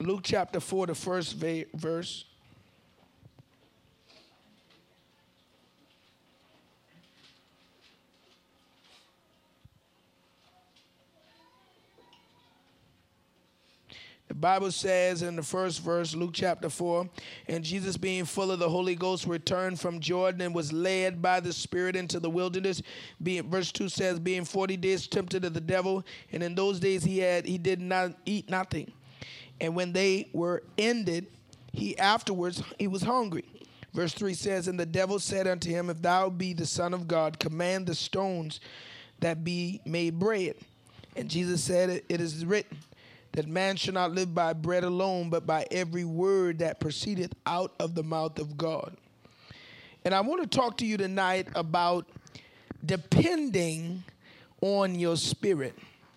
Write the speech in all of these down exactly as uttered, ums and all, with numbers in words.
Luke chapter four, the first va- verse. The Bible says in the first verse, Luke chapter four, and Jesus being full of the Holy Ghost returned from Jordan and was led by the Spirit into the wilderness. Being, verse two says, being forty days tempted of the devil, and in those days he had he did not eat nothing. And when they were ended, he afterwards he was hungry. Verse three says, and the devil said unto him, if thou be the Son of God, command the stones that be made bread. And Jesus said, it is written, that man shall not live by bread alone, but by every word that proceedeth out of the mouth of God. And I want to talk to you tonight about depending on your spirit.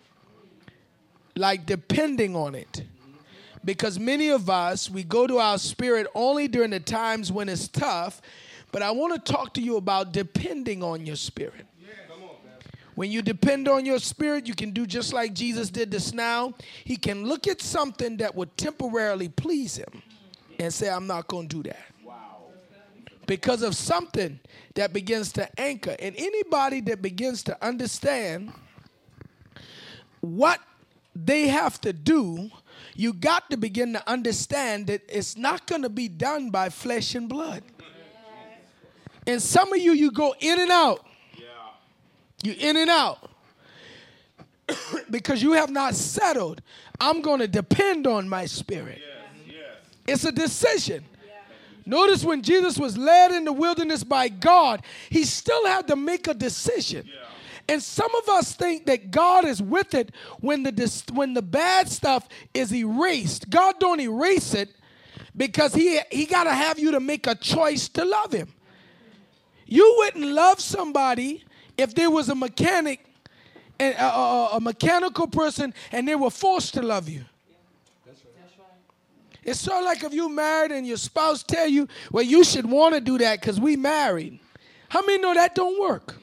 Like depending on it. Because many of us, we go to our spirit only during the times when it's tough. But I want to talk to you about depending on your spirit. When you depend on your spirit, you can do just like Jesus did this now. He can look at something that would temporarily please him and say, I'm not going to do that. Wow. Because of something that begins to anchor. And anybody that begins to understand what they have to do, you got to begin to understand that it's not going to be done by flesh and blood. And some of you, you go in and out. You in and out because you have not settled. I'm going to depend on my spirit. Yes, yes. It's a decision. Yeah. Notice when Jesus was led in the wilderness by God, he still had to make a decision. Yeah. And some of us think that God is with it when the when the bad stuff is erased. God don't erase it because he, he got to have you to make a choice to love him. You wouldn't love somebody if there was a mechanic, and a, a, a mechanical person, and they were forced to love you. That's right. It's sort of like if you married and your spouse tell you, well, you should want to do that because we married. How many know that don't work?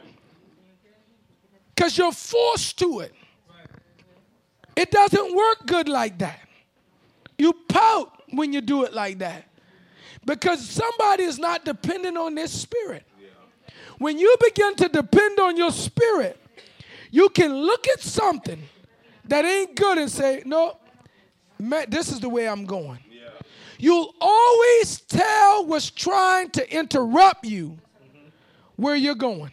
Because you're forced to it. It doesn't work good like that. You pout when you do it like that because somebody is not dependent on their spirit. When you begin to depend on your spirit, you can look at something that ain't good and say, no, man, this is the way I'm going. Yeah. You'll always tell what's trying to interrupt you mm-hmm. where you're going.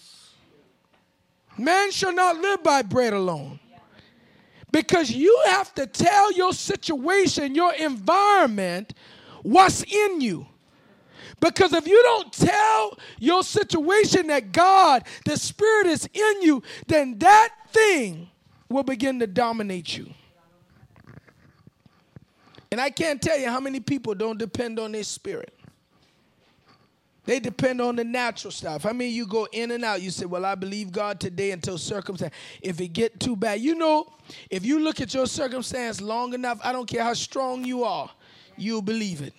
Man shall not live by bread alone. Because you have to tell your situation, your environment, what's in you. Because if you don't tell your situation that God, the Spirit is in you, then that thing will begin to dominate you. And I can't tell you how many people don't depend on their spirit. They depend on the natural stuff. I mean, you go in and out. You say, well, I believe God today until circumstance. If it get too bad, you know, if you look at your circumstance long enough, I don't care how strong you are, you'll believe it.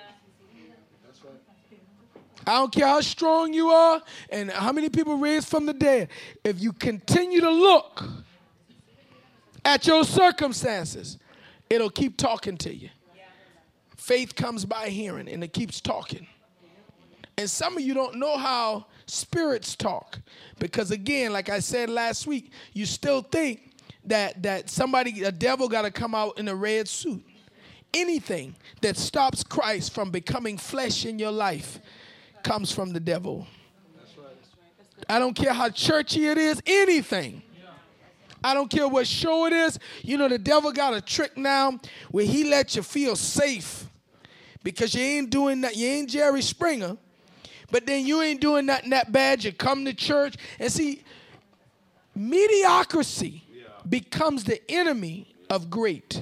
I don't care how strong you are and how many people raised from the dead. If you continue to look at your circumstances, it'll keep talking to you. Faith comes by hearing, and it keeps talking. And some of you don't know how spirits talk. Because, again, like I said last week, you still think that, that somebody, a devil got to come out in a red suit. Anything that stops Christ from becoming flesh in your life comes from the devil. That's right. I don't care how churchy it is, anything. I don't care what show it is. You know, the devil got a trick now where he lets you feel safe because you ain't doing that. You ain't Jerry Springer, but then you ain't doing nothing that bad. You come to church and see, mediocrity yeah. becomes the enemy of great.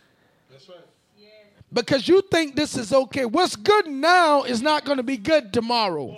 Because you think this is okay. What's good now is not going to be good tomorrow.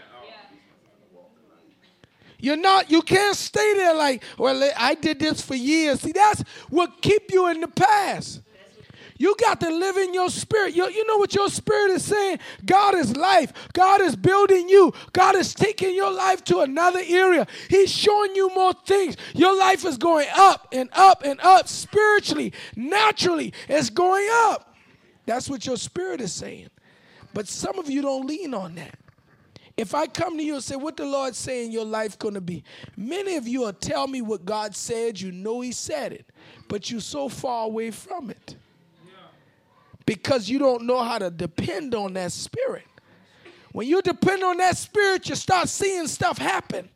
You're not, you can't stay there like, well, I did this for years. See, that's what keep you in the past. You got to live in your spirit. You, you know what your spirit is saying? God is life. God is building you. God is taking your life to another area. He's showing you more things. Your life is going up and up and up spiritually, naturally. It's going up. That's what your spirit is saying. But some of you don't lean on that. If I come to you and say, what the Lord's saying your life going to be, many of you will tell me what God said. You know he said it, but you're so far away from it. Because you don't know how to depend on that spirit. When you depend on that spirit, you start seeing stuff happen.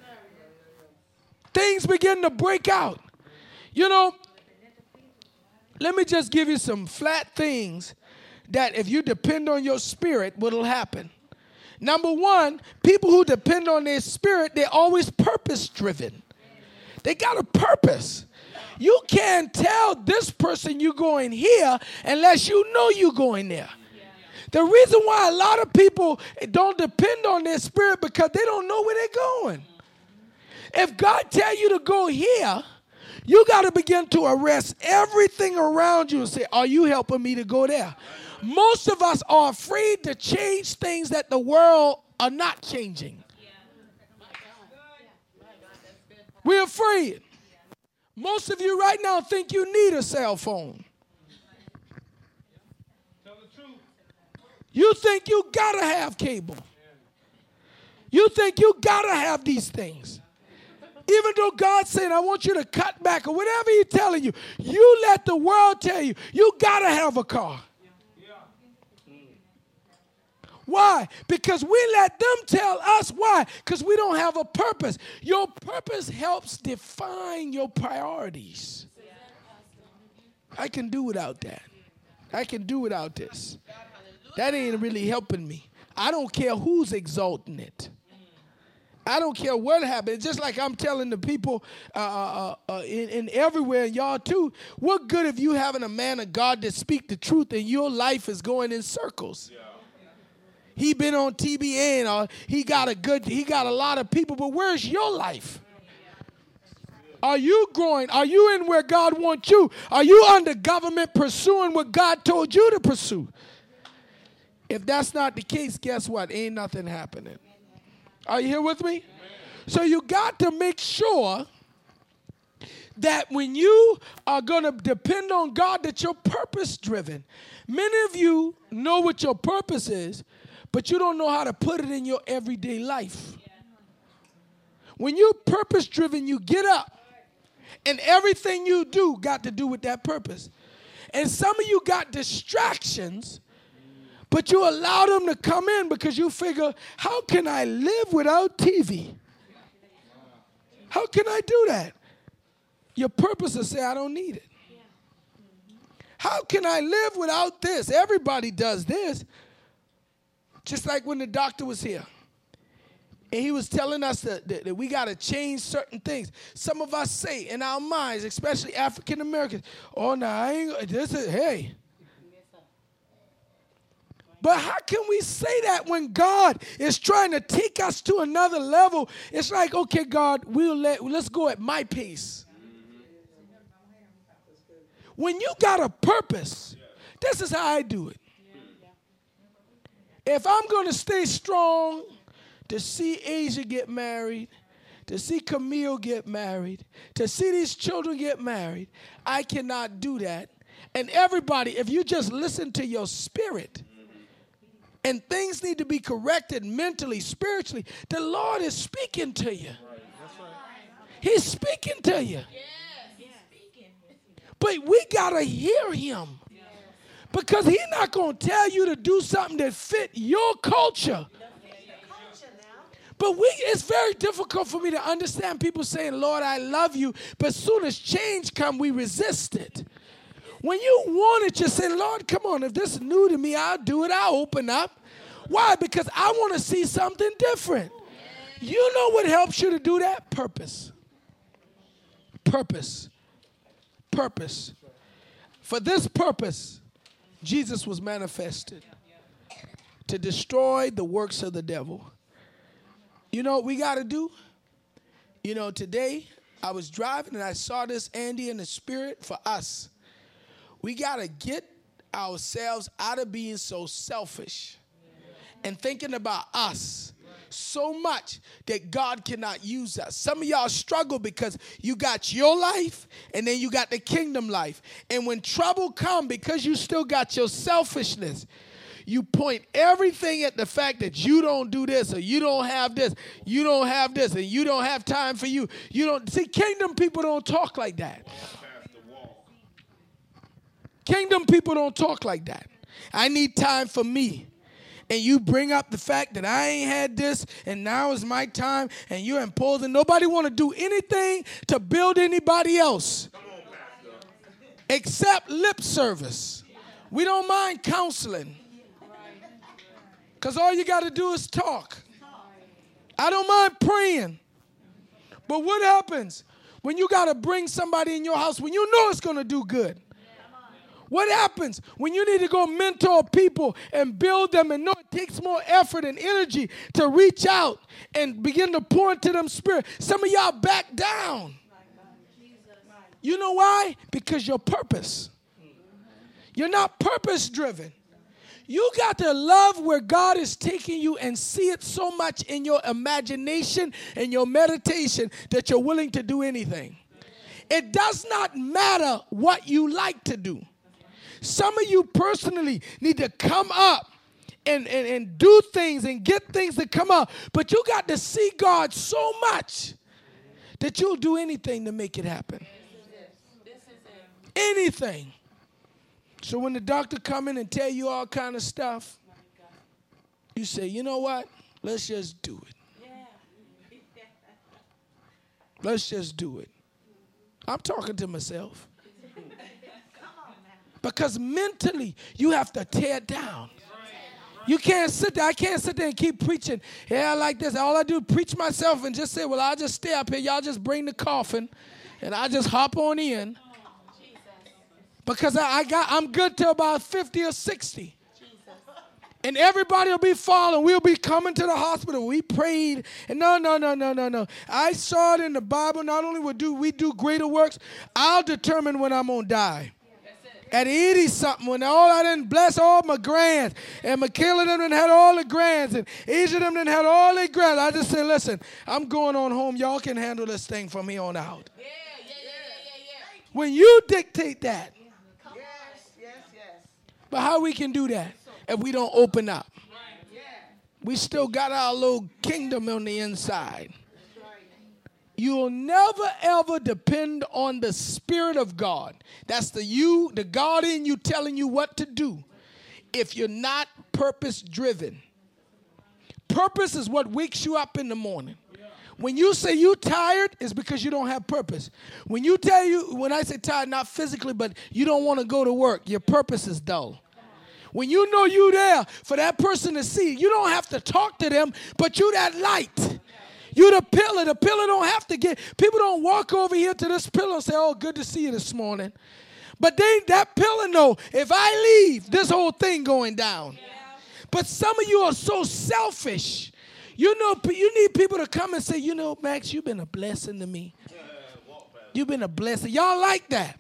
Things begin to break out. You know, let me just give you some flat things that if you depend on your spirit, what'll happen. Number one, people who depend on their spirit, they're always purpose-driven. They got a purpose. You can't tell this person you're going here unless you know you're going there. The reason why a lot of people don't depend on their spirit because they don't know where they're going. If God tell you to go here, you got to begin to arrest everything around you and say, are you helping me to go there? Most of us are afraid to change things that the world are not changing. We're afraid. Most of you right now think you need a cell phone. You think you gotta have cable. You think you gotta have these things. Even though God's saying, I want you to cut back or whatever he's telling you, you let the world tell you, you gotta have a car. Why? Because we let them tell us why. Because we don't have a purpose. Your purpose helps define your priorities. I can do without that. I can do without this. That ain't really helping me. I don't care who's exalting it. I don't care what happens. It's just like I'm telling the people uh, uh, uh, in, in everywhere, and y'all too, what good if you having a man of God that speak the truth and your life is going in circles? Yeah. He been on T B N or he got a good, he got a lot of people, but where's your life? Are you growing? Are you in where God wants you? Are you under government pursuing what God told you to pursue? If that's not the case, guess what? Ain't nothing happening. Are you here with me? So you got to make sure that when you are going to depend on God, that you're purpose driven. Many of you know what your purpose is, but you don't know how to put it in your everyday life. When you're purpose driven, you get up and everything you do got to do with that purpose. And some of you got distractions, but you allow them to come in because you figure, how can I live without T V? How can I do that? Your purpose is say, I don't need it. How can I live without this? Everybody does this. Just like when the doctor was here. And he was telling us that, that, that we got to change certain things. Some of us say in our minds, especially African Americans, oh, no, I ain't, this is, hey. But how can we say that when God is trying to take us to another level? It's like, okay, God, we'll let, let's go at my pace. When you got a purpose, this is how I do it. If I'm going to stay strong to see Asia get married, to see Camille get married, to see these children get married, I cannot do that. And everybody, if you just listen to your spirit, and things need to be corrected mentally, spiritually, the Lord is speaking to you. He's speaking to you. But we got to hear him. Because he's not going to tell you to do something that fit your culture. But we, it's very difficult for me to understand people saying, Lord, I love you. But as soon as change comes, we resist it. When you want it, you say, Lord, come on, if this is new to me, I'll do it. I'll open up. Why? Because I want to see something different. You know what helps you to do that? Purpose. Purpose. Purpose. For this purpose, Jesus was manifested to destroy the works of the devil. You know what we got to do? You know, today I was driving and I saw this, Andy, in the spirit for us. We got to get ourselves out of being so selfish and thinking about us so much that God cannot use us. Some of y'all struggle because you got your life and then you got the kingdom life. And when trouble comes, because you still got your selfishness, you point everything at the fact that you don't do this or you don't have this, you don't have this, and you don't have time for you. You don't see, kingdom people don't talk like that. Kingdom people don't talk like that. I need time for me. And you bring up the fact that I ain't had this and now is my time and you're imposing. Nobody want to do anything to build anybody else except lip service. We don't mind counseling because all you got to do is talk. I don't mind praying. But what happens when you got to bring somebody in your house when you know it's going to do good? What happens when you need to go mentor people and build them and know it takes more effort and energy to reach out and begin to pour into them spirit? Some of y'all back down. You know why? Because your purpose. You're not purpose driven. You got to love where God is taking you and see it so much in your imagination and your meditation that you're willing to do anything. It does not matter what you like to do. Some of you personally need to come up and, and, and do things and get things to come up. But you got to see God so much that you'll do anything to make it happen. Anything. So when the doctor come in and tell you all kind of stuff, you say, you know what? Let's just do it. Let's just do it. I'm talking to myself. Because mentally, you have to tear it down. You can't sit there. I can't sit there and keep preaching. Yeah, I like this. All I do is preach myself and just say, well, I'll just stay up here. Y'all just bring the coffin, and I just hop on in. Because I, I got, I'm good till about fifty or sixty. And everybody will be falling. We'll be coming to the hospital. We prayed. And no, no, no, no, no, no. I saw it in the Bible. Not only will do we do greater works, I'll determine when I'm going to die. At eighty-something, when all I done bless all my grands, and Michaela them done had all the grands, and Asia them done had all their grands, I just said, listen, I'm going on home. Y'all can handle this thing from here on out. Yeah, yeah, yeah, yeah, yeah. When you dictate that. Yes, yes, yes. But how we can do that if we don't open up? We still got our little kingdom on the inside. You'll never, ever depend on the Spirit of God. That's the you, the God in you telling you what to do if you're not purpose-driven. Purpose is what wakes you up in the morning. When you say you're tired, it's because you don't have purpose. When you tell you, when I say tired, not physically, but you don't want to go to work, your purpose is dull. When you know you're there for that person to see, you don't have to talk to them, but you that light. You the pillar. The pillar don't have to get, people don't walk over here to this pillar and say, oh, good to see you this morning. But they, that pillar know, if I leave, this whole thing going down. Yeah. But some of you are so selfish. You know, you need people to come and say, you know, Max, you've been a blessing to me. You've been a blessing. Y'all like that.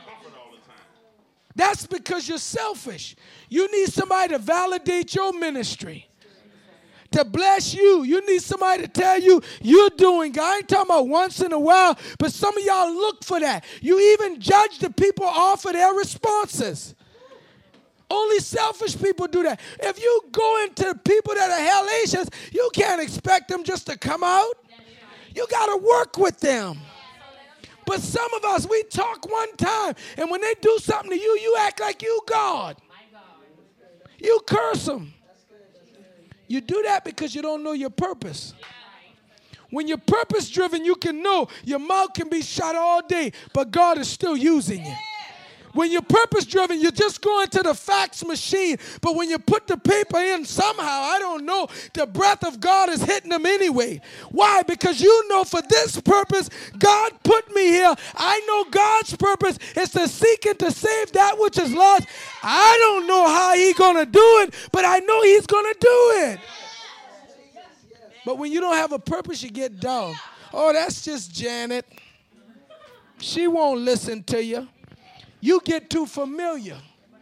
That's because you're selfish. You need somebody to validate your ministry. To bless you. You need somebody to tell you you're doing. I ain't talking about once in a while, but some of y'all look for that. You even judge the people off of their responses. Only selfish people do that. If you go into people that are hellacious, you can't expect them just to come out. You got to work with them. But some of us, we talk one time, and when they do something to you, you act like you God. You curse them. You do that because you don't know your purpose. When you're purpose driven, you can know your mouth can be shut all day, but God is still using you. When you're purpose driven, you're just going to the fax machine. But when you put the paper in, somehow, I don't know, the breath of God is hitting them anyway. Why? Because you know for this purpose, God put me here. I know God's purpose is to seek and to save that which is lost. I don't know how he's going to do it, but I know he's going to do it. But when you don't have a purpose, you get dull. Oh, that's just Janet. She won't listen to you. You get too familiar.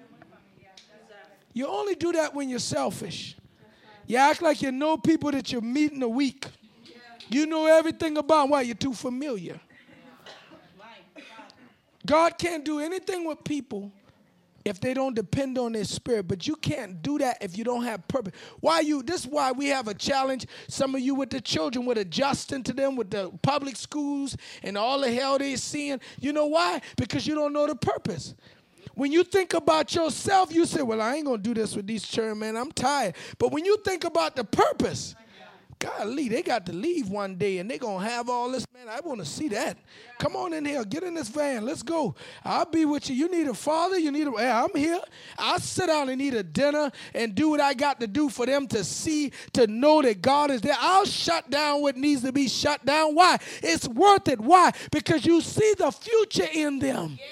You only do that when you're selfish. You act like you know people that you're meeting a week. You know everything about them. Why? You're too familiar. God can't do anything with people if they don't depend on their spirit. But you can't do that if you don't have purpose. Why you? This is why we have a challenge. Some of you with the children, with adjusting to them, with the public schools and all the hell they're seeing. You know why? Because you don't know the purpose. When you think about yourself, you say, well, I ain't going to do this with these children, man. I'm tired. But when you think about the purpose, golly, they got to leave one day and they're going to have all this. Man, I want to see that. Come on in here. Get in this van. Let's go. I'll be with you. You need a father. You need a, hey, I'm here. I'll sit down and eat a dinner and do what I got to do for them to see, to know that God is there. I'll shut down what needs to be shut down. Why? It's worth it. Why? Because you see the future in them. Yeah.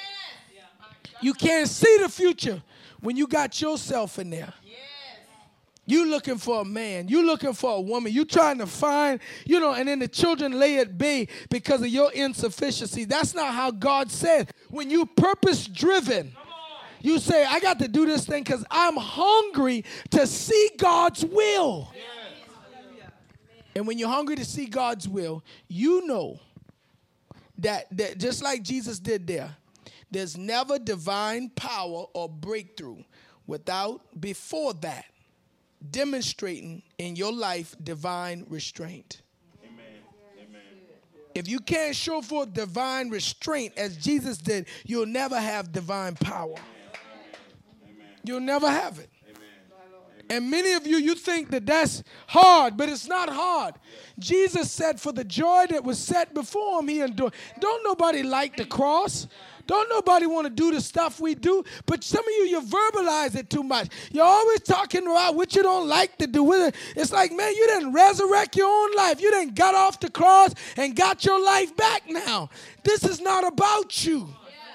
You can't see the future when you got yourself in there. Yes. You looking for a man. You looking for a woman. You trying to find, you know, and then the children lay at bay because of your insufficiency. That's not how God said. When you purpose-driven, you say, I got to do this thing because I'm hungry to see God's will. Yes. And when you're hungry to see God's will, you know that, that just like Jesus did there, there's never divine power or breakthrough without, before that, demonstrating in your life divine restraint. Amen. Amen. If you can't show forth divine restraint as Jesus did, you'll never have divine power. Amen. You'll never have it. Amen. And many of you, you think that that's hard, but it's not hard. Jesus said for the joy that was set before him, he endured. Don't nobody like the cross. Don't nobody want to do the stuff we do, but some of you, you verbalize it too much. You're always talking about what you don't like to do with it. It's like, man, you didn't resurrect your own life. You didn't got off the cross and got your life back now. This is not about you.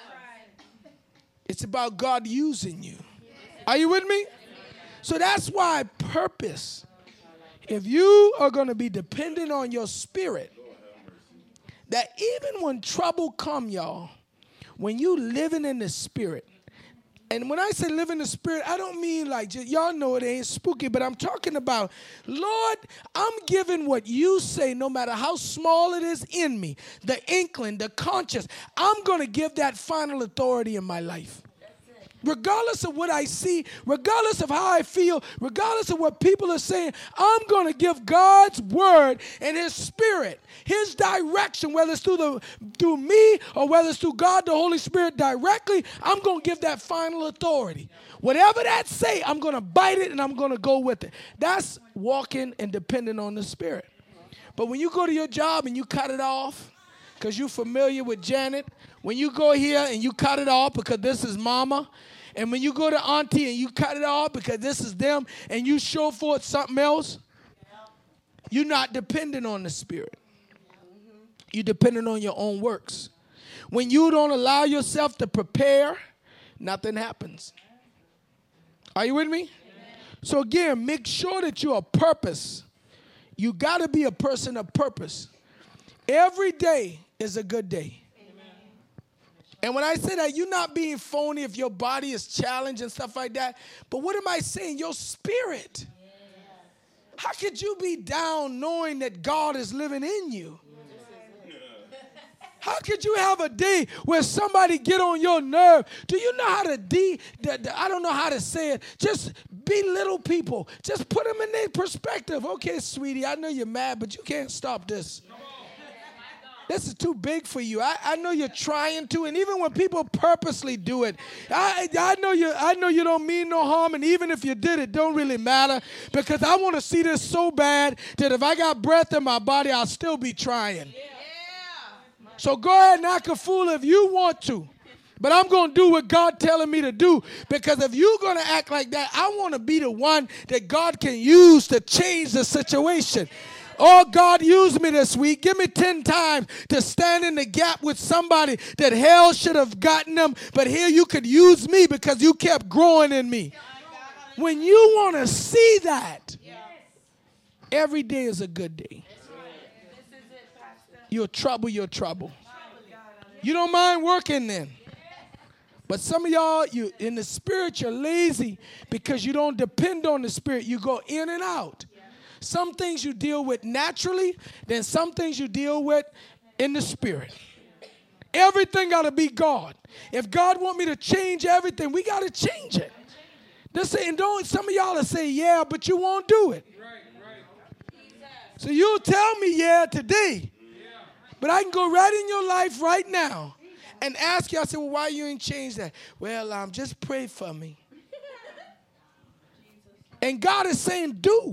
It's about God using you. Are you with me? So that's why purpose. If you are going to be dependent on your spirit, that even when trouble come, y'all, when you living in the spirit, and when I say live in the spirit, I don't mean like, just, y'all know it ain't spooky, but I'm talking about, Lord, I'm giving what you say, no matter how small it is in me, the inkling, the conscience, I'm going to give that final authority in my life. Regardless of what I see, regardless of how I feel, regardless of what people are saying, I'm going to give God's word and his spirit, his direction, whether it's through the through me or whether it's through God, the Holy Spirit directly, I'm going to give that final authority. Whatever that say, I'm going to bite it and I'm going to go with it. That's walking and depending on the spirit. But when you go to your job and you cut it off because you're familiar with Janet, when you go here and you cut it off because this is mama, and when you go to auntie and you cut it off because this is them, and you show forth something else, you're not dependent on the spirit. You're dependent on your own works. When you don't allow yourself to prepare, nothing happens. Are you with me? So again, make sure that you're a purpose. You got to be a person of purpose. Every day is a good day. And when I say that, you're not being phony if your body is challenged and stuff like that. But what am I saying? Your spirit. How could you be down knowing that God is living in you? How could you have a day where somebody get on your nerve? Do you know how to de, de, de I don't know how to say it. Just belittle people. Just put them in their perspective. Okay, sweetie, I know you're mad, but you can't stop this. This is too big for you. I, I know you're trying to, and even when people purposely do it, I, I know you I know you don't mean no harm, and even if you did, it don't really matter, because I want to see this so bad that if I got breath in my body, I'll still be trying. Yeah. So go ahead and act a fool if you want to, but I'm going to do what God telling me to do, because if you're going to act like that, I want to be the one that God can use to change the situation. Oh, God, use me this week. Give me ten times to stand in the gap with somebody that hell should have gotten them. But here you could use me because you kept growing in me. When you want to see that, every day is a good day. You'll trouble your trouble. You don't mind working then. But some of y'all, you in the spirit, you're lazy because you don't depend on the spirit. You go in and out. Yeah. Some things you deal with naturally, then some things you deal with in the spirit. Everything got to be God. If God want me to change everything, we got to change it. This and don't. Some of y'all will say yeah, but you won't do it. Right, right. So you'll tell me yeah today, but I can go right in your life right now and ask you. I say, well, why you ain't changed that? Well, um, just pray for me. And God is saying, do.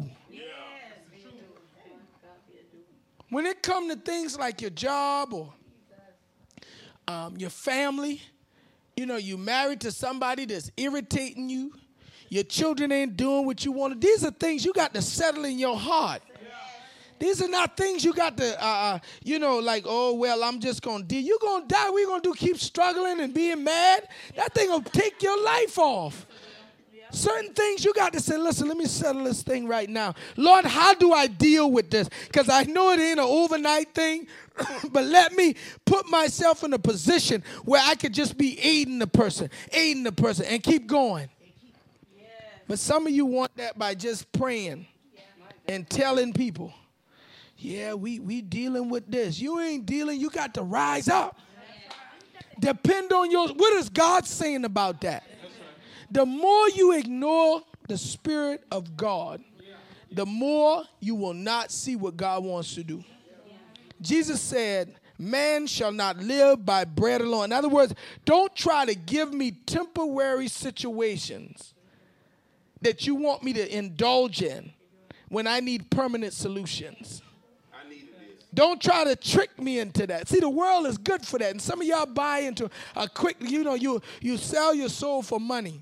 When it comes to things like your job or um, your family, you know, you married to somebody that's irritating you. Your children ain't doing what you want. These are things you got to settle in your heart. These are not things you got to, uh, you know, like, oh, well, I'm just going to deal. You're going to die. We're going to do keep struggling and being mad. That thing will take your life off. Certain things you got to say, listen, let me settle this thing right now. Lord, how do I deal with this? Because I know it ain't an overnight thing, but let me put myself in a position where I could just be aiding the person, aiding the person, and keep going. But some of you want that by just praying and telling people, yeah, we, we dealing with this. You ain't dealing. You got to rise up. Depend on your, what is God saying about that? The more you ignore the Spirit of God, the more you will not see what God wants to do. Jesus said, man shall not live by bread alone. In other words, don't try to give me temporary situations that you want me to indulge in when I need permanent solutions. Don't try to trick me into that. See, the world is good for that. And some of y'all buy into a quick, you know, you, you sell your soul for money.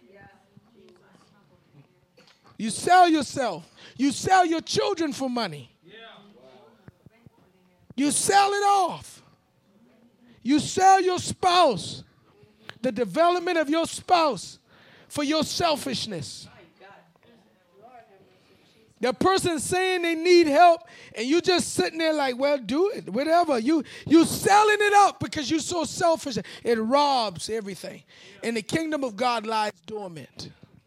You sell yourself. You sell your children for money. You sell it off. You sell your spouse, the development of your spouse, for your selfishness. The person saying they need help, and you just sitting there like, well, do it, whatever. You you selling it up because you're so selfish. It robs everything. And the kingdom of God lies dormant.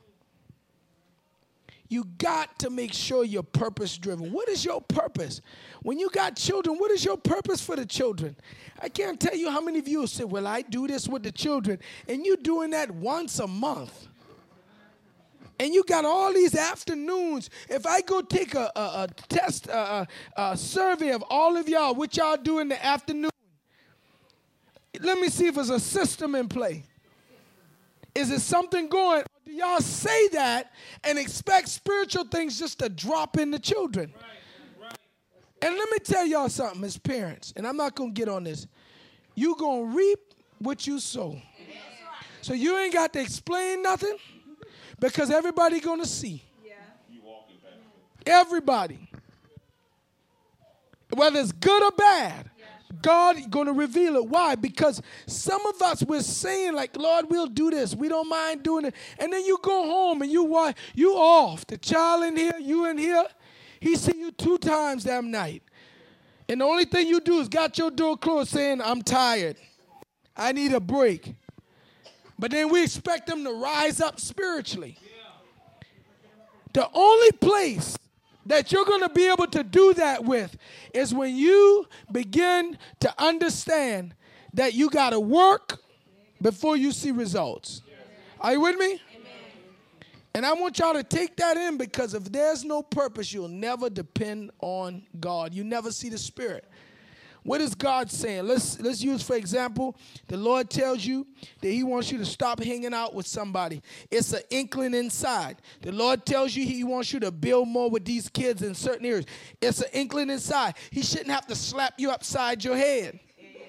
You got to make sure you're purpose-driven. What is your purpose? When you got children, what is your purpose for the children? I can't tell you how many of you say, well, I do this with the children, and you're doing that once a month. And you got all these afternoons. If I go take a, a, a test, a, a, a survey of all of y'all, what y'all do in the afternoon, let me see if there's a system in play. Is it something going? Or do y'all say that and expect spiritual things just to drop in the children? Right, right. And let me tell y'all something as parents, and I'm not going to get on this. You're going to reap what you sow. So you ain't got to explain nothing because everybody going to see. Yeah. Everybody. Whether it's good or bad. God going to reveal it. Why? Because some of us, we're saying like, Lord, we'll do this. We don't mind doing it. And then you go home and you you off. The child in here, you in here. He see you two times that night. And the only thing you do is got your door closed saying, I'm tired. I need a break. But then we expect them to rise up spiritually. The only place that you're going to be able to do that with is when you begin to understand that you got to work before you see results. Are you with me? Amen. And I want y'all to take that in, because if there's no purpose, you'll never depend on God. You never see the Spirit. What is God saying? Let's let's use, for example, the Lord tells you that he wants you to stop hanging out with somebody. It's an inkling inside. The Lord tells you he wants you to build more with these kids in certain areas. It's an inkling inside. He shouldn't have to slap you upside your head.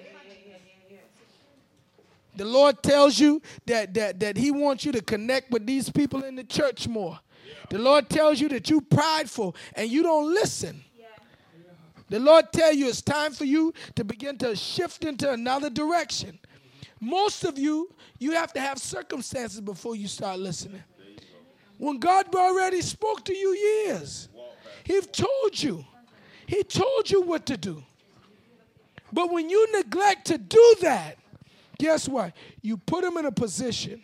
The Lord tells you that, that, that he wants you to connect with these people in the church more. The Lord tells you that you're prideful and you don't listen. The Lord tell you it's time for you to begin to shift into another direction. Most of you, you have to have circumstances before you start listening. When God already spoke to you years, he told you. He told you what to do. But when you neglect to do that, guess what? You put him in a position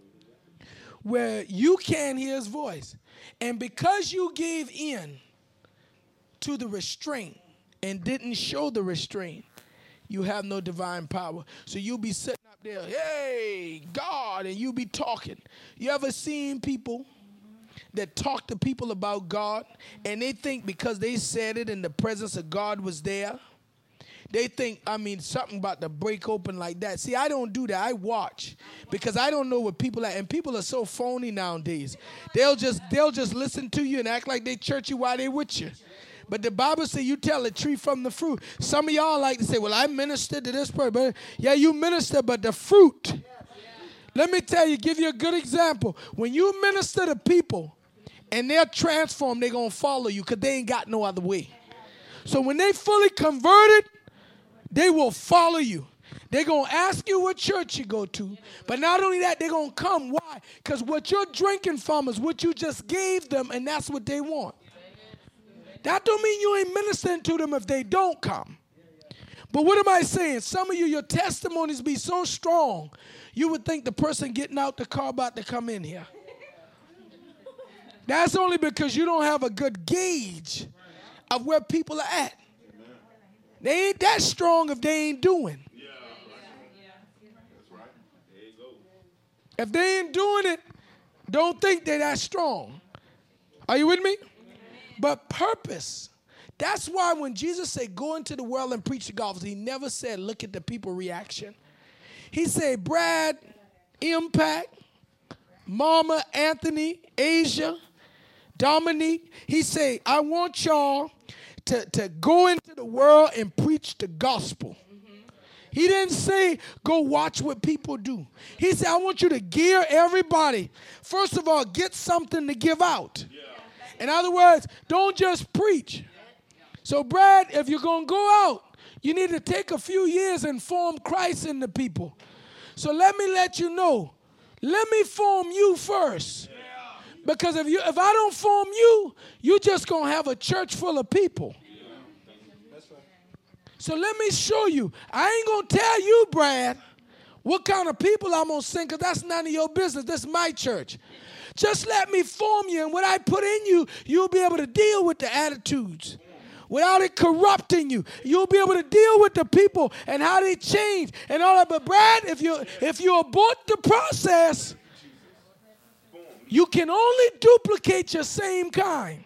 where you can't hear his voice. And because you gave in to the restraint and didn't show the restraint, you have no divine power. So you'll be sitting up there, hey, God, and you'll be talking. You ever seen people that talk to people about God, and they think because they said it and the presence of God was there, they think, I mean, something about to break open like that. See, I don't do that. I watch because I don't know what people are. And people are so phony nowadays. They'll just they'll just listen to you and act like they churchy while they with you. But the Bible says you tell a tree from the fruit. Some of y'all like to say, well, I ministered to this person. But yeah, you minister, but the fruit. Let me tell you, give you a good example. When you minister to people and they're transformed, they're going to follow you because they ain't got no other way. So when they fully converted, they will follow you. They're going to ask you what church you go to. But not only that, they're going to come. Why? Because what you're drinking from is what you just gave them, and that's what they want. That don't mean you ain't ministering to them if they don't come. But what am I saying? Some of you, your testimonies be so strong, you would think the person getting out the car about to come in here. That's only because you don't have a good gauge of where people are at. They ain't that strong if they ain't doing. Yeah, that's right. There you go. If they ain't doing it, don't think they're that strong. Are you with me? But purpose. That's why when Jesus said, go into the world and preach the gospel, he never said, look at the people reaction. He said, Brad, Impact, Mama, Anthony, Asia, Dominique. He said, I want y'all To, to go into the world and preach the gospel. Mm-hmm. He didn't say, go watch what people do. He said, I want you to gear everybody. First of all, get something to give out. Yeah. In other words, don't just preach. So, Brad, if you're going to go out, you need to take a few years and form Christ in the people. So let me let you know, let me form you first. Yeah. Because if you if I don't form you, you're just going to have a church full of people. So let me show you. I ain't going to tell you, Brad, what kind of people I'm going to send, because that's none of your business. This is my church. Just let me form you, and what I put in you, you'll be able to deal with the attitudes without it corrupting you. You'll be able to deal with the people and how they change and all that. But Brad, if you if you abort the process, you can only duplicate your same kind.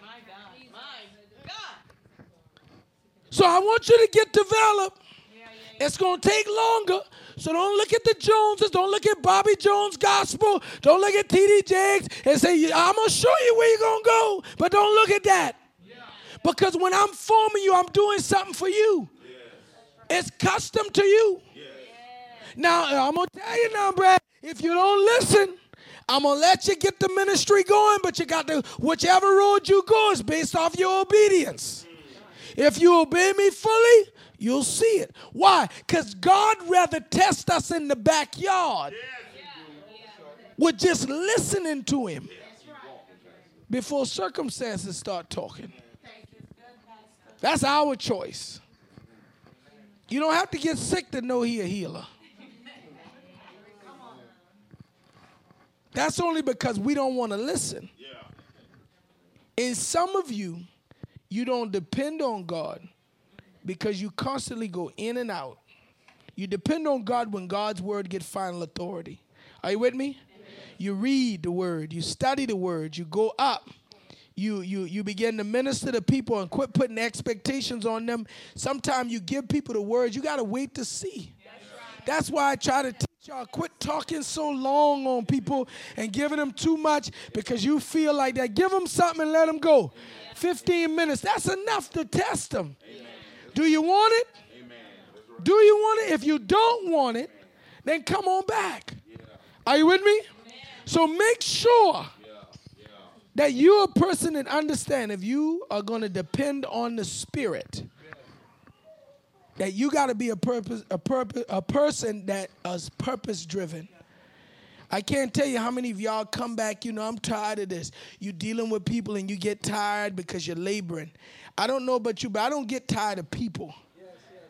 So I want you to get developed. It's going to take longer. So don't look at the Joneses. Don't look at Bobby Jones Gospel. Don't look at T D Jakes and say, I'm going to show you where you're going to go. But don't look at that. Because when I'm forming you, I'm doing something for you. It's custom to you. Now, I'm going to tell you now, Brad, if you don't listen, I'm going to let you get the ministry going, but you got to, whichever road you go is based off your obedience. If you obey me fully, you'll see it. Why? Because God rather test us in the backyard with just listening to him before circumstances start talking. That's our choice. You don't have to get sick to know he a healer. That's only because we don't want to listen. And some of you, you don't depend on God because you constantly go in and out. You depend on God when God's word gets final authority. Are you with me? Amen. You read the word. You study the word. You go up. You, you, you begin to minister to people and quit putting expectations on them. Sometimes you give people the word. You got to wait to see. That's right. That's why I try to teach y'all, quit talking so long on people and giving them too much because you feel like that. Give them something and let them go. fifteen minutes, that's enough to test them. Amen. Do you want it? Amen. Do you want it? If you don't want it, then come on back. Yeah. Are you with me? Amen. So make sure yeah. Yeah. that you're a person that understands if you are going to depend on the Spirit, that you got to be a purpose, a purpose, a person that is purpose driven. I can't tell you how many of y'all come back, you know, I'm tired of this. You dealing with people and you get tired because you're laboring. I don't know about you, but I don't get tired of people. Yes, yes, that's good.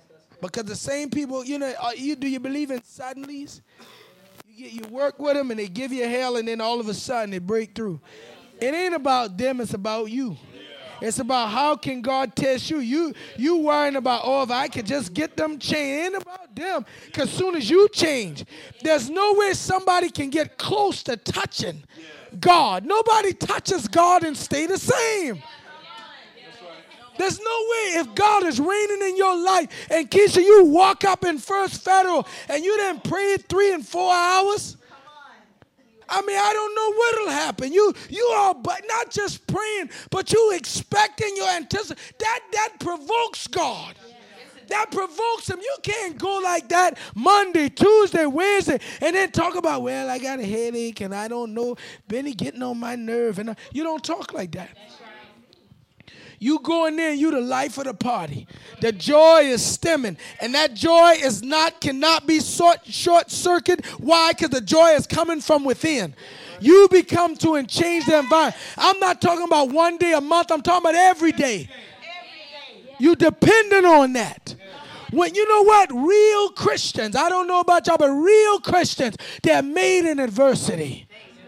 Because the same people, you know, are you, do you believe in suddenlies? You, get, you work with them and they give you hell and then all of a sudden they break through. It ain't about them, it's about you. It's about how can God test you. You you worrying about, oh, if I could just get them changed. It ain't about them. Because as soon as you change, there's no way somebody can get close to touching God. Nobody touches God and stay the same. There's no way if God is reigning in your life and Keisha, you walk up in First Federal and you didn't pray three and four hours. I mean, I don't know what'll happen. You you are but not just praying, but you expecting your anticipation. That that provokes God. That provokes him. You can't go like that Monday, Tuesday, Wednesday, and then talk about, well, I got a headache and I don't know, Benny getting on my nerve. And I, you don't talk like that. You go in there and you the life of the party. The joy is stemming. And that joy is not, cannot be short, short circuit. Why? Because the joy is coming from within. You become to and change the environment. I'm not talking about one day a month. I'm talking about every day. You dependent on that. When you know what? Real Christians, I don't know about y'all, but real Christians, they're made in adversity.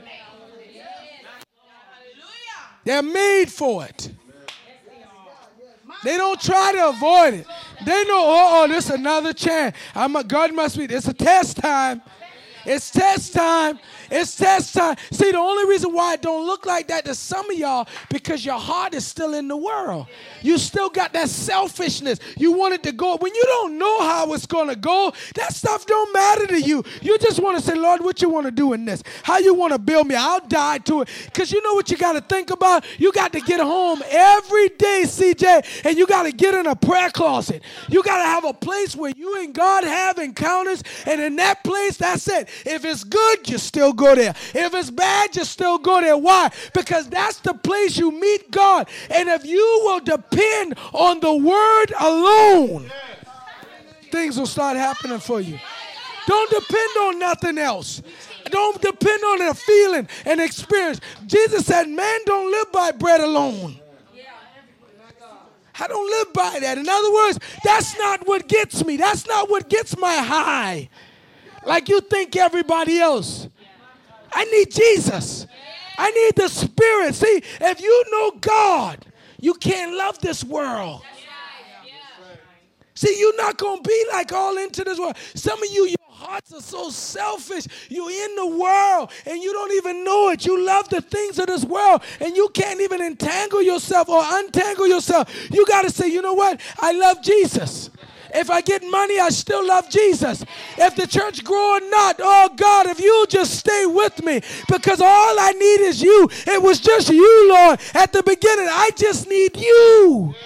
They're made for it. They don't try to avoid it. They know, oh, oh, this is another chance. I'm a, God must be, it's a test time. It's test time. It's test time. See, the only reason why it don't look like that to some of y'all, because your heart is still in the world. You still got that selfishness. You want it to go. When you don't know how it's going to go, that stuff don't matter to you. You just want to say, Lord, what you want to do in this? How you want to build me? I'll die to it. Because you know what you got to think about? You got to get home every day, C J, and you got to get in a prayer closet. You got to have a place where you and God have encounters, and in that place, that's it. If it's good, you still go there. If it's bad, you still go there. Why? Because that's the place you meet God. And if you will depend on the word alone, things will start happening for you. Don't depend on nothing else. Don't depend on a feeling and experience. Jesus said, man don't live by bread alone. I don't live by that. In other words, that's not what gets me. That's not what gets my high. Like you think everybody else. I need Jesus. I need the Spirit. See, if you know God, you can't love this world. See, you're not going to be like all into this world. Some of you, your hearts are so selfish. You're in the world and you don't even know it. You love the things of this world and you can't even entangle yourself or untangle yourself. You got to say, you know what? I love Jesus. If I get money, I still love Jesus. If the church grow or not, oh God, if you just stay with me, because all I need is you. It was just you, Lord, at the beginning. I just need you.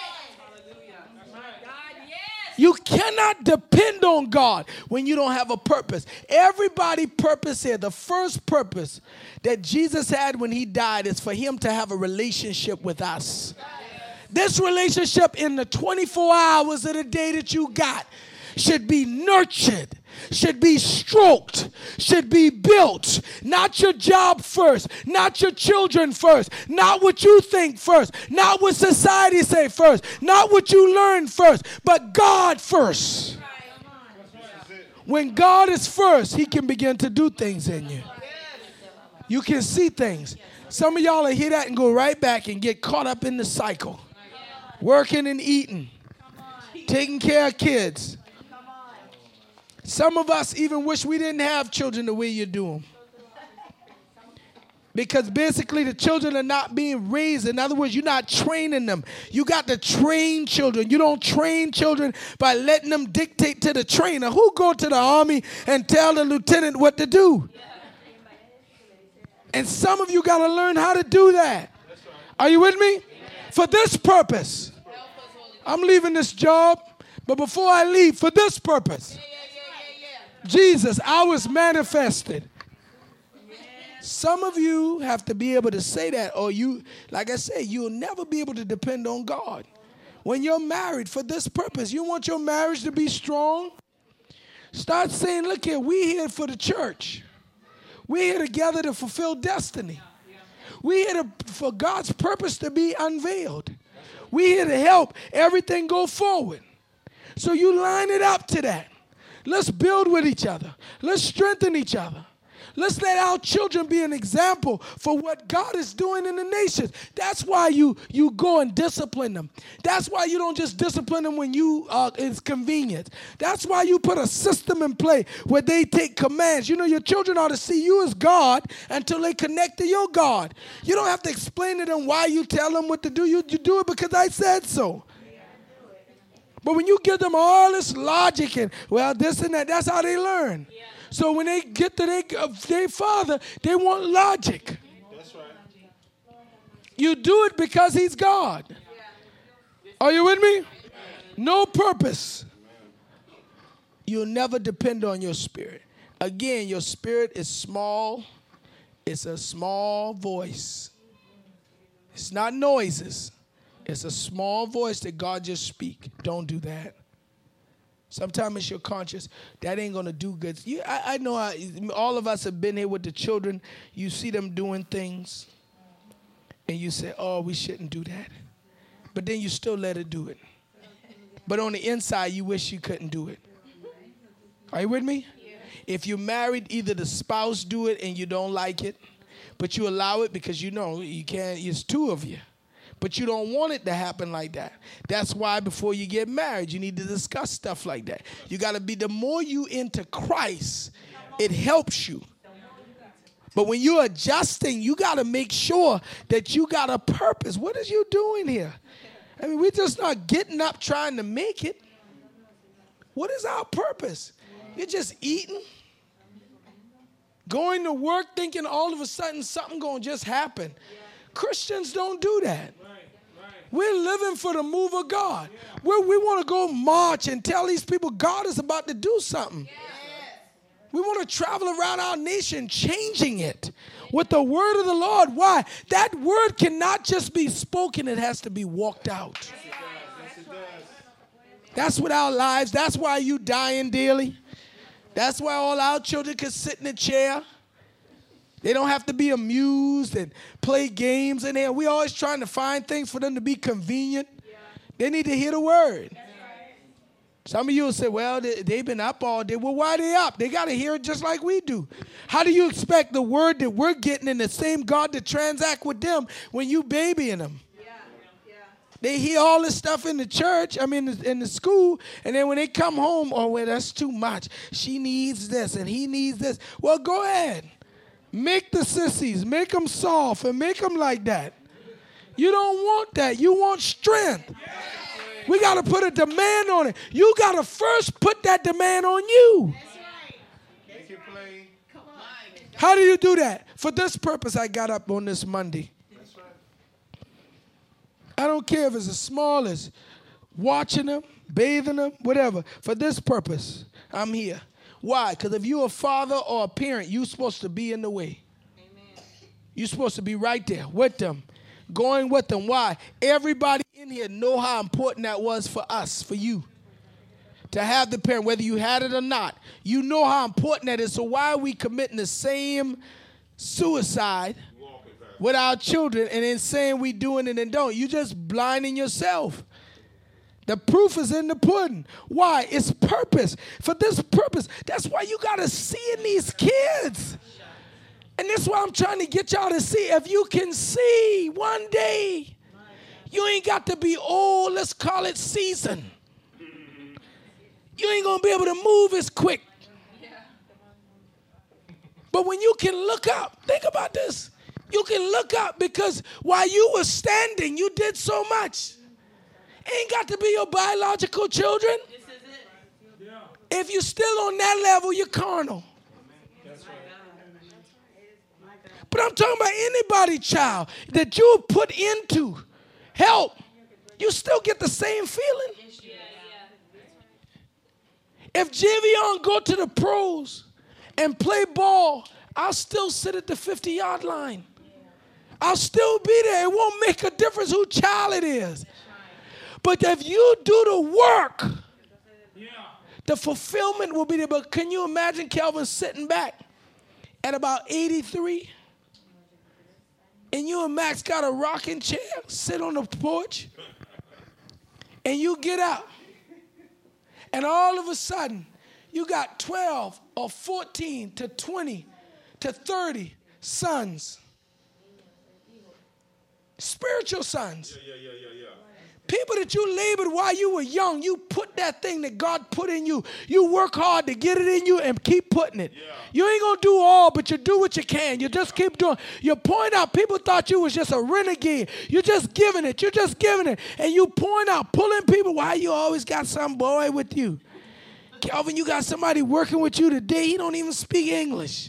You cannot depend on God when you don't have a purpose. Everybody purpose here, the first purpose that Jesus had when he died is for him to have a relationship with us. This relationship in the twenty-four hours of the day that you got should be nurtured, should be stroked, should be built. Not your job first, not your children first, not what you think first, not what society say first, not what you learn first, but God first. When God is first, he can begin to do things in you. You can see things. Some of y'all will hear that and go right back and get caught up in the cycle. Working and eating, taking care of kids. Some of us even wish we didn't have children the way you do them. Because basically the children are not being raised. In other words, you're not training them. You got to train children. You don't train children by letting them dictate to the trainer. Who go to the army and tell the lieutenant what to do? And some of you got to learn how to do that. Are you with me? For this purpose. I'm leaving this job, but before I leave, for this purpose. Jesus, I was manifested. Some of you have to be able to say that, or you, like I said, you'll never be able to depend on God. When you're married for this purpose, you want your marriage to be strong? Start saying, look here, we're here for the church. We're here together to fulfill destiny. We're here to, for God's purpose to be unveiled. We're here to help everything go forward. So you line it up to that. Let's build with each other. Let's strengthen each other. Let's let our children be an example for what God is doing in the nations. That's why you, you go and discipline them. That's why you don't just discipline them when you uh, it's convenient. That's why you put a system in play where they take commands. You know, your children ought to see you as God until they connect to your God. You don't have to explain to them why you tell them what to do. You, you do it because I said so. But when you give them all this logic and, well, this and that, that's how they learn. Yeah. So when they get to their, uh, their father, they want logic. That's right. You do it because he's God. Are you with me? No purpose. You'll never depend on your spirit. Again, your spirit is small. It's a small voice. It's not noises. It's a small voice that God just speak. Don't do that. Sometimes it's your conscience. That ain't going to do good. You, I, I know I, all of us have been here with the children. You see them doing things. And you say, oh, we shouldn't do that. But then you still let it do it. But on the inside, you wish you couldn't do it. Are you with me? If you're married, either the spouse do it and you don't like it. But you allow it because you know you can't. It's two of you. But you don't want it to happen like that. That's why before you get married, you need to discuss stuff like that. You got to be, the more you into Christ, it helps you. But when you're adjusting, you got to make sure that you got a purpose. What is you doing here? I mean, we're just not getting up trying to make it. What is our purpose? You're just eating, going to work thinking all of a sudden something going to just happen. Christians don't do that. We're living for the move of God. We're, we want to go march and tell these people God is about to do something. We want to travel around our nation changing it with the word of the Lord. Why? That word cannot just be spoken. It has to be walked out. That's what our lives, that's why you dying daily. That's why all our children can sit in a chair. They don't have to be amused and play games in there. We're always trying to find things for them to be convenient. Yeah. They need to hear the word. Right. Some of you will say, well, they, they've been up all day. Well, why are they up? They got to hear it just like we do. How do you expect the word that we're getting in the same God to transact with them when you babying them? Yeah. Yeah. They hear all this stuff in the church, I mean, in the school, and then when they come home, oh, well, that's too much. She needs this and he needs this. Well, go ahead. Make the sissies, make them soft, and make them like that. You don't want that. You want strength. We got to put a demand on it. You got to first put that demand on you. Make it plain. How do you do that? For this purpose, I got up on this Monday. I don't care if it's as small as watching them, bathing them, whatever. For this purpose, I'm here. Why? Because if you're a father or a parent, you're supposed to be in the way. Amen. You're supposed to be right there with them, going with them. Why? Everybody in here know how important that was for us, for you, to have the parent, whether you had it or not. You know how important that is. So why are we committing the same suicide with our children and then saying we doing it and don't? You just blinding yourself. The proof is in the pudding. Why? It's purpose. For this purpose. That's why you got to see in these kids. And that's why I'm trying to get y'all to see. If you can see one day, you ain't got to be old. Let's call it seasoned. You ain't going to be able to move as quick. But when you can look up, think about this. You can look up because while you were standing, you did so much. Ain't got to be your biological children. This is it. Yeah. If you're still on that level, you're carnal. That's right. But I'm talking about anybody, child, that you put into help, you still get the same feeling. Yeah, yeah. If Javion go to the pros and play ball, I'll still sit at the fifty-yard line. I'll still be there. It won't make a difference who child it is. But if you do the work, yeah, the fulfillment will be there. But can you imagine Kelvin sitting back at about eighty-three? And you and Max got a rocking chair, sit on the porch, and you get out. And all of a sudden, you got twelve or fourteen to twenty to thirty sons. Spiritual sons. Yeah, yeah, yeah, yeah. People that you labored while you were young, you put that thing that God put in you. You work hard to get it in you and keep putting it. Yeah. You ain't going to do all, but you do what you can. You just keep doing. You point out, people thought you was just a renegade. You're just giving it. You're just giving it. And you point out, pulling people. Why you always got some boy with you? Calvin, you got somebody working with you today. He don't even speak English.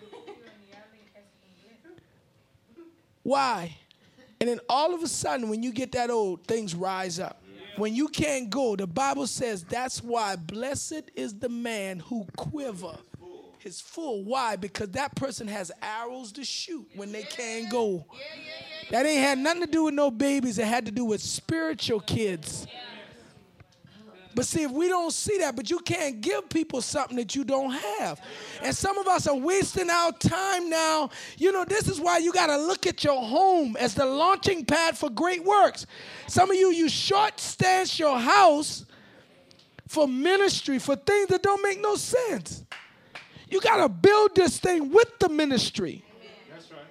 Why? And then all of a sudden, when you get that old, things rise up. Yeah. When you can't go, the Bible says that's why blessed is the man who quiver his full. Why? Because that person has arrows to shoot when they can't go. Yeah, yeah, yeah, yeah. That ain't had nothing to do with no babies. It had to do with spiritual kids. Yeah. But see, if we don't see that, but you can't give people something that you don't have. And some of us are wasting our time now. You know, this is why you got to look at your home as the launching pad for great works. Some of you, you short stance your house for ministry, for things that don't make no sense. You got to build this thing with the ministry. That's right.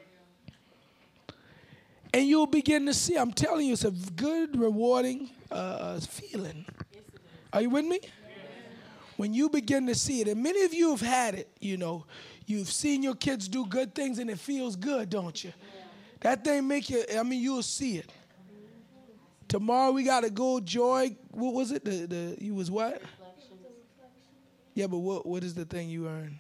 And you'll begin to see, I'm telling you, it's a good, rewarding uh, feeling. Are you with me? Yeah. When you begin to see it, and many of you have had it, you know, you've seen your kids do good things and it feels good, don't you? Yeah. That thing make you, I mean, you'll see it. Tomorrow we got to go, Joy, what was it? The, the you was what? Yeah, but what what is the thing you earned?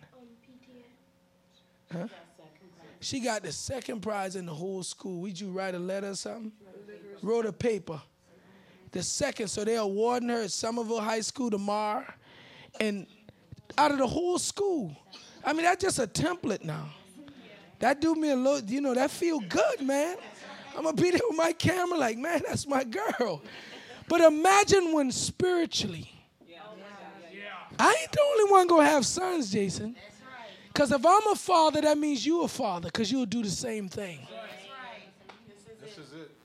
Huh? She got the second prize in the whole school. Would you write a letter or something? Wrote a paper. The second, so they're awarding her at Somerville High School tomorrow. And out of the whole school. I mean, that's just a template now. That do me a little, you know, that feel good, man. I'm going to be there with my camera like, man, that's my girl. But imagine when spiritually. I ain't the only one going to have sons, Jason. Because if I'm a father, that means you a father, because you'll do the same thing. This is it.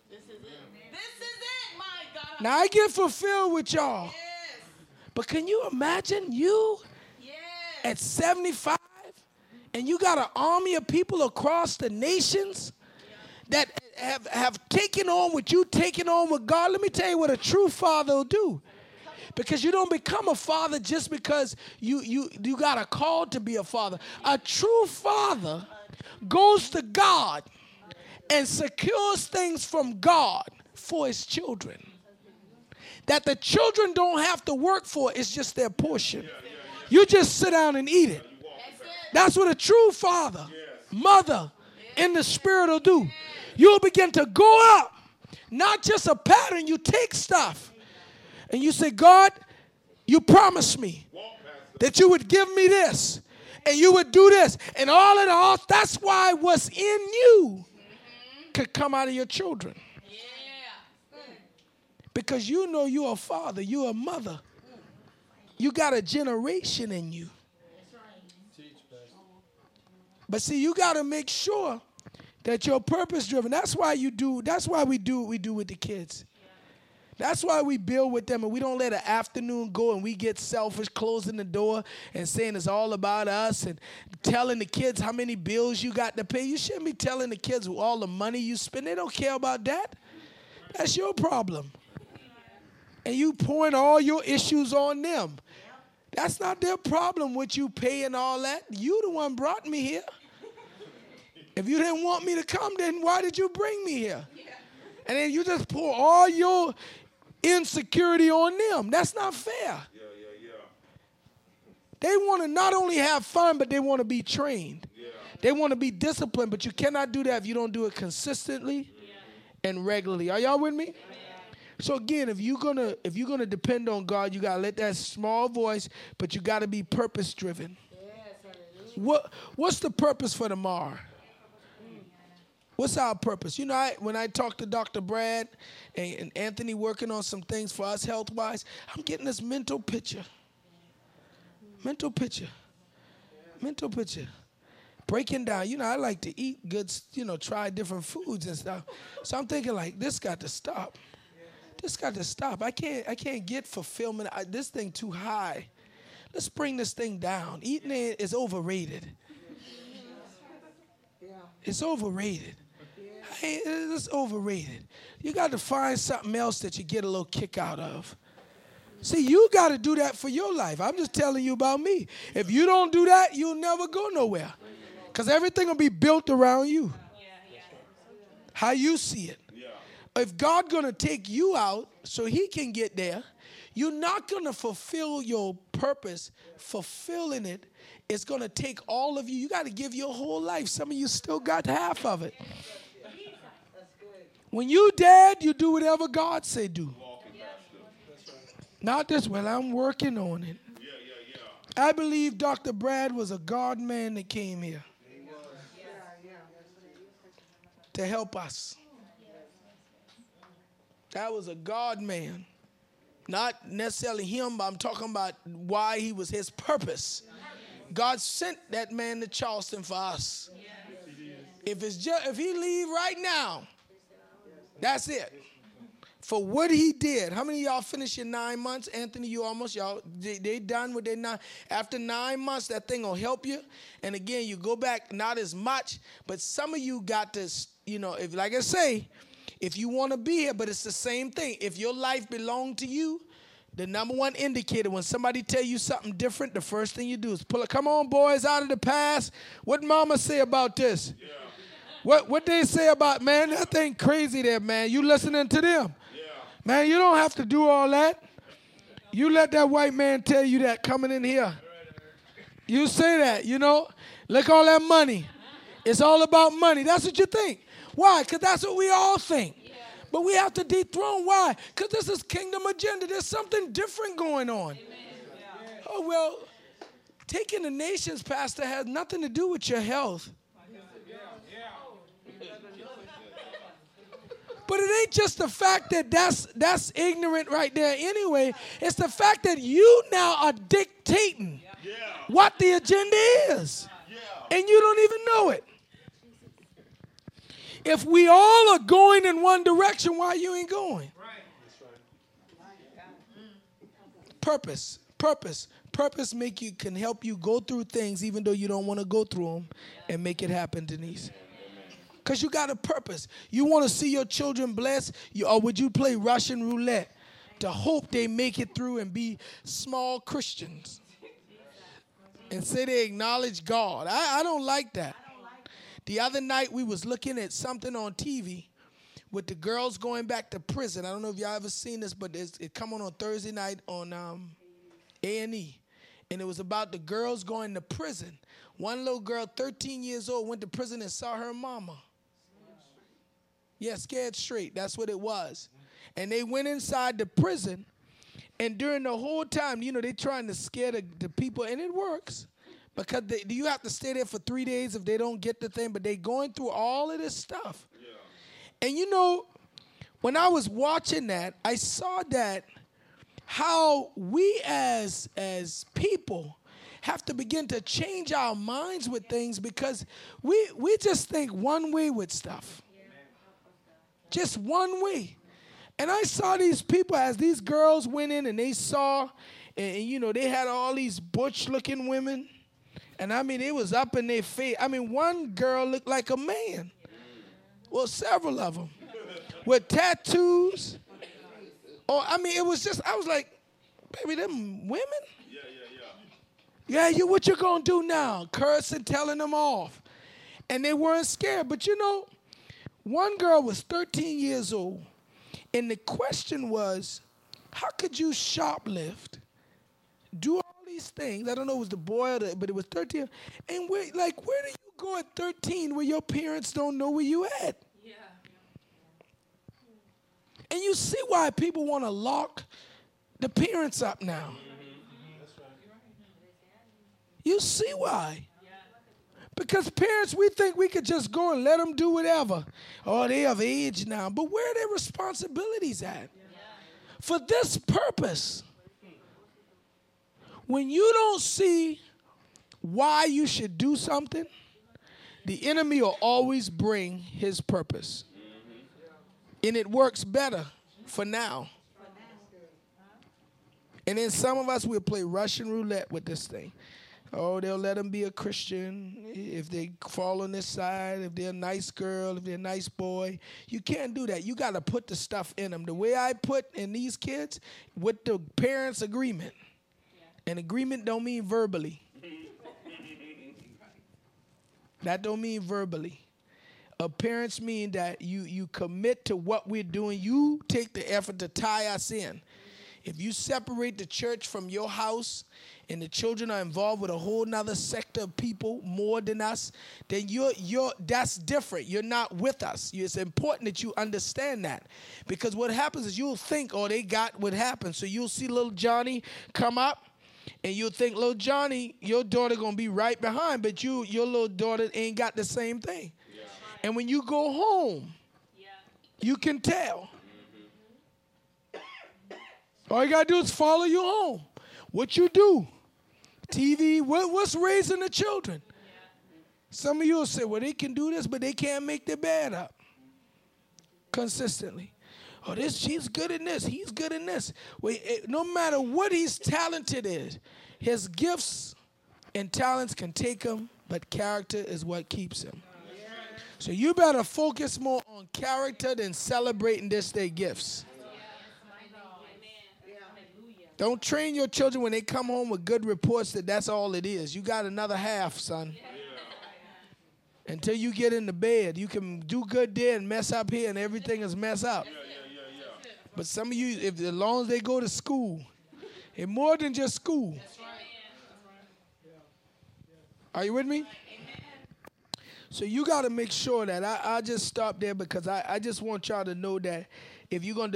Now, I get fulfilled with y'all. Yes. But can you imagine you yes. at seventy-five and you got an army of people across the nations that have, have taken on what you taken on with God? Let me tell you what a true father will do. Because you don't become a father just because you, you, you got a call to be a father. A true father goes to God and secures things from God for his children. That the children don't have to work for, it's just their portion. You just sit down and eat it. That's what a true father, mother in the spirit will do. You'll begin to go up, not just a pattern. You take stuff and you say, God, you promised me that you would give me this and you would do this. And all in all, that's why what's in you could come out of your children. Because you know you're a father, you're a mother. You got a generation in you. But see, you got to make sure that you're purpose driven. That's why you do, that's why we do what we do with the kids. That's why we build with them and we don't let an afternoon go and we get selfish, closing the door and saying it's all about us and telling the kids how many bills you got to pay. You shouldn't be telling the kids all the money you spend. They don't care about that. That's your problem. And you point all your issues on them. That's not their problem what you pay and all that. You the one brought me here. If you didn't want me to come, then why did you bring me here? And then you just pour all your insecurity on them. That's not fair. Yeah, yeah, yeah. They want to not only have fun, but they want to be trained. Yeah. They want to be disciplined, but you cannot do that if you don't do it consistently yeah. and regularly. Are y'all with me? Yeah. So again, if you're gonna if you're gonna depend on God, you gotta let that small voice, but you gotta be purpose driven. Yes, what what's the purpose for tomorrow? What's our purpose? You know, I, when I talk to Doctor Brad and, and Anthony working on some things for us health-wise, I'm getting this mental picture. Mental picture. Mental picture. Breaking down. You know, I like to eat good, you know, try different foods and stuff. So I'm thinking like, this got to stop. this got to stop. I can't, I can't get fulfillment. I, this thing too high. Let's bring this thing down. Eating it is overrated. It's overrated. Hey, it's overrated. You got to find something else that you get a little kick out of. See, you got to do that for your life. I'm just telling you about me. If you don't do that, you'll never go nowhere. Because everything will be built around you. How you see it. If God's going to take you out so he can get there, you're not going to fulfill your purpose. Fulfilling it is going to take all of you. You got to give your whole life. Some of you still got half of it. When you dead, you do whatever God say do. Not this, well, I'm working on it. I believe Doctor Brad was a God man that came here to help us. That was a God man. Not necessarily him, but I'm talking about why he was his purpose. God sent that man to Charleston for us. If it's just, if he leave right now, that's it. For what he did. How many of y'all finished your nine months? Anthony, you almost, y'all, they, they done with their nine. After nine months, that thing will help you. And again, you go back, not as much, but some of you got this, you know, if like I say, if you want to be here, but it's the same thing. If your life belonged to you, the number one indicator, when somebody tell you something different, the first thing you do is pull it. Come on, boys, out of the past. What mama say about this? Yeah. What what they say about, man, that thing crazy there, man. You listening to them. Yeah. Man, you don't have to do all that. You let that white man tell you that coming in here. You say that, you know. Look all that money. It's all about money. That's what you think. Why? Because that's what we all think. Yeah. But we have to dethrone. Why? Because this is kingdom agenda. There's something different going on. Yeah. Oh, well, taking the nations, Pastor, has nothing to do with your health. But it ain't just the fact that that's, that's ignorant right there anyway. It's the fact that you now are dictating yeah. what the agenda is. Yeah. And you don't even know it. If we all are going in one direction, why you ain't going? Purpose, purpose, purpose make you can help you go through things even though you don't want to go through them and make it happen, Denise. Because you got a purpose. You want to see your children blessed, you, or would you play Russian roulette to hope they make it through and be small Christians and say they acknowledge God? I, I don't like that. The other night we was looking at something on T V with the girls going back to prison. I don't know if y'all ever seen this, but it come on on Thursday night on um, A and E. And it was about the girls going to prison. One little girl, thirteen years old, went to prison and saw her mama. Yeah, scared straight. That's what it was. And they went inside the prison. And during the whole time, you know, they're trying to scare the, the people. And it works. Because they, you have to stay there for three days if they don't get the thing. But they going through all of this stuff. Yeah. And, you know, when I was watching that, I saw that how we as as people have to begin to change our minds with things because we we just think one way with stuff. Just one way. And I saw these people as these girls went in and they saw, and, and you know, they had all these butch-looking women. And, I mean, it was up in their face. I mean, one girl looked like a man. Well, several of them. With tattoos. Oh, I mean, it was just, I was like, baby, them women? Yeah, yeah, yeah. Yeah, you, what you gonna do now? Cursing, telling them off. And they weren't scared. But, you know, one girl was thirteen years old. And the question was, how could you shoplift, do all these things? I don't know if it was the boy, or the, but it was thirteen. And where, like, where do you go at thirteen where your parents don't know where you at? Yeah. And you see why people want to lock the parents up now. You see why. Because parents, we think we could just go and let them do whatever. Oh, they have age now. But where are their responsibilities at? For this purpose, when you don't see why you should do something, the enemy will always bring his purpose. And it works better for now. And then some of us will play Russian roulette with this thing. Oh, they'll let them be a Christian if they fall on this side, if they're a nice girl, if they're a nice boy. You can't do that. You got to put the stuff in them. The way I put in these kids, with the parents' agreement. And agreement don't mean verbally. That don't mean verbally. Uh, parents mean that you, you commit to what we're doing. You take the effort to tie us in. If you separate the church from your house and the children are involved with a whole nother sector of people more than us, then you're, you're, that's different. You're not with us. It's important that you understand that. Because what happens is you'll think, oh, they got what happened. So you'll see little Johnny come up, and you'll think, little Johnny, your daughter going to be right behind, but you, your little daughter ain't got the same thing. Yeah. And when you go home, yeah. you can tell. All you got to do is follow you home. What you do, T V, what, what's raising the children? Yeah. Some of you will say, well, they can do this, but they can't make their bed up consistently. Oh, this she's good in this. He's good in this. Well, it, no matter what he's talented in, his gifts and talents can take him, but character is what keeps him. Yeah. So you better focus more on character than celebrating this their gifts. Don't train your children when they come home with good reports that that's all it is. You got another half, son. Yeah. Until you get in the bed. You can do good there and mess up here and everything is mess up. Yeah, yeah, yeah, yeah. But some of you, if as long as they go to school, and more than just school. That's right. Are you with me? So you got to make sure that I, I just stop there because I, I just want y'all to know that if you're going to